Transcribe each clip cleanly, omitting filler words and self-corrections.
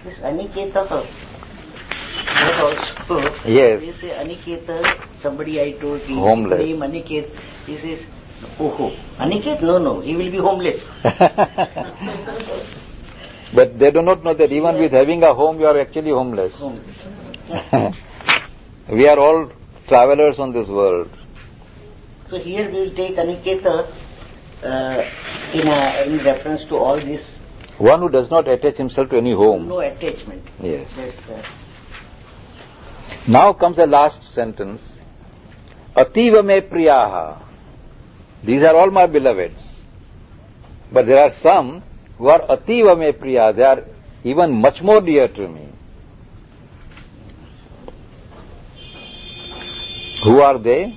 This Aniketa, that also. Yes. They say Aniketa, somebody I told him, Homeless. name Aniket, he says, oh, Aniket? No, he will be homeless. But they do not know that even with having a home, you are actually homeless. We are all travelers on this world. So here we will take Aniketa in reference to all this. One who does not attach himself to any home. No attachment. Yes. Now comes the last sentence. Ativa me priyaha. These are all my beloveds. But there are some who are ativa me priya. They are even much more dear to me. Who are they?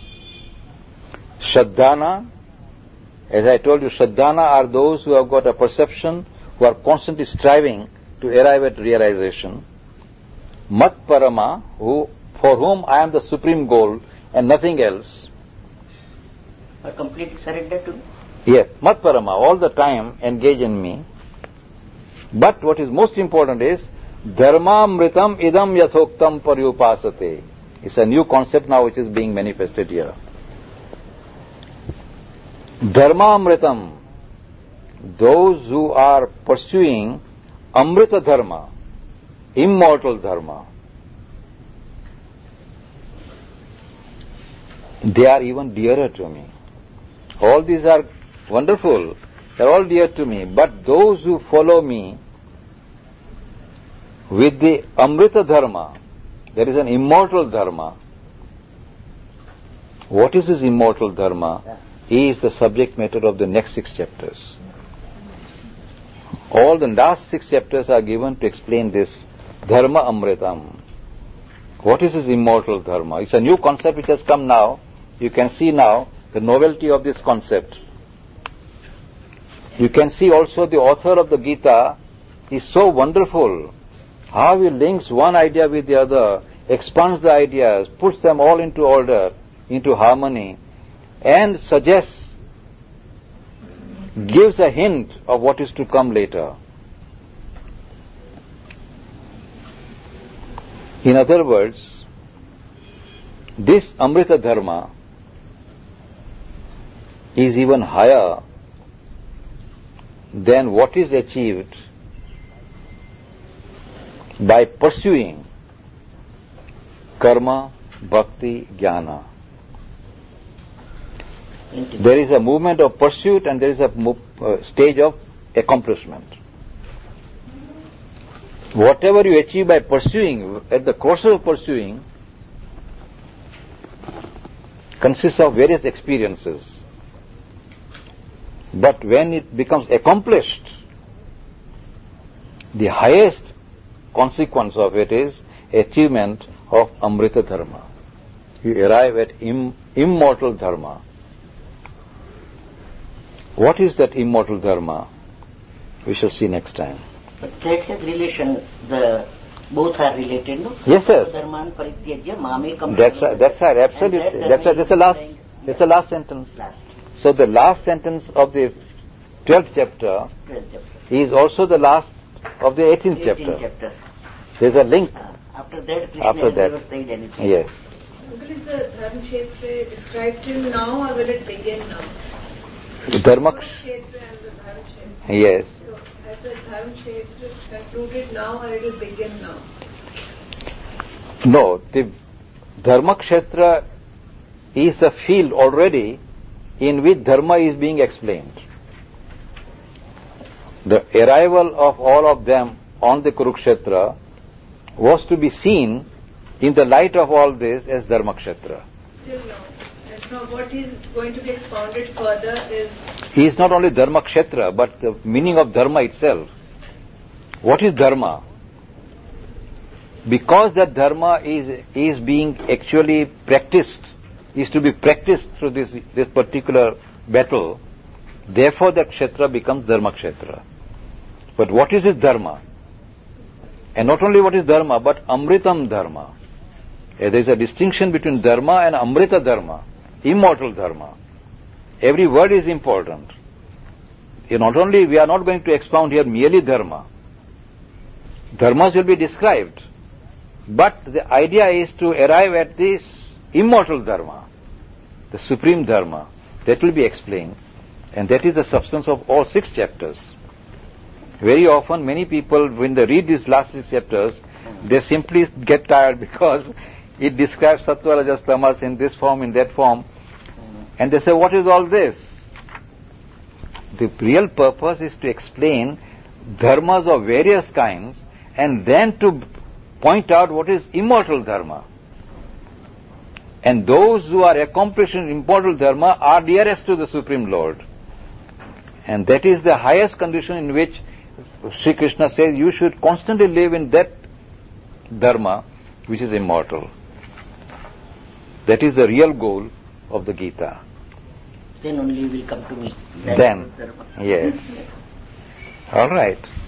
Shraddhana. As I told you, Shraddhana are those who have got a perception, who are constantly striving to arrive at realization. Mat Parama, for whom I am the supreme goal and nothing else. A complete surrender to me? Yes, Mat Parama, all the time engage in me. But what is most important is, Dharmamritam idam yathoktam paryupasate. It's a new concept now which is being manifested here. Dharmamritam, those who are pursuing Amrita Dharma, immortal Dharma, they are even dearer to me. All these are wonderful, they are all dear to me, but those who follow me with the Amrita Dharma, there is an immortal Dharma. What is this immortal Dharma? He is the subject matter of the next 6 chapters. All the last 6 chapters are given to explain this Dharma Amritam. What is this immortal Dharma? It's a new concept which has come now. You can see now the novelty of this concept. You can see also the author of the Gita is so wonderful. How he links one idea with the other, expands the ideas, puts them all into order, into harmony, and suggests, gives a hint of what is to come later. In other words, this Amrita Dharma is even higher than what is achieved by pursuing karma, bhakti, jnana. There is a movement of pursuit and there is a stage of accomplishment. Whatever you achieve by pursuing, at the course of pursuing, consists of various experiences. But when it becomes accomplished, the highest consequence of it is achievement of Amrita Dharma. You arrive at immortal Dharma. What is that immortal Dharma? We shall see next time. But that has relation, both are related, no? Yes, yes. Dharman parityajya mamekam. That's right, absolutely. That's the last sentence. So the last sentence of the 12th chapter is also the last of the 18th chapter. There's a link. After that, Krishna has never said anything. Yes. Is the Dharma Kshetra described till now or will it begin now? Dharma Kshetra and the Dharma Kshetra. Yes. So, has the Dharma Kshetra concluded now or it will begin now? No, the Dharma Kshetra is the field already in which Dharma is being explained. The arrival of all of them on the Kurukshetra was to be seen in the light of all this as Dharma Kshetra. Till now. And so what is going to be expounded further is... He is not only Dharma Kshetra, but the meaning of Dharma itself. What is Dharma? Because that Dharma is being actually practiced, is to be practiced through this particular battle, therefore that Kshetra becomes Dharma Kshetra. But what is this Dharma? And not only what is Dharma, but Amritam Dharma. There is a distinction between Dharma and Amrita Dharma, immortal Dharma. Every word is important. Not only, we are not going to expound here merely Dharma. Dharmas will be described. But the idea is to arrive at this immortal dharma, the supreme dharma. That will be explained. And that is the substance of all 6 chapters. Very often, many people, when they read these last 6 chapters, they simply get tired because it describes sattva, rajas, tamas in this form, in that form. And they say, what is all this? The real purpose is to explain dharmas of various kinds and then to point out what is immortal dharma. And those who are accomplishing immortal dharma are nearest to the Supreme Lord. And that is the highest condition in which Sri Krishna says you should constantly live in that dharma which is immortal. That is the real goal of the Gita. Then only will come to me. Then, yes. All right.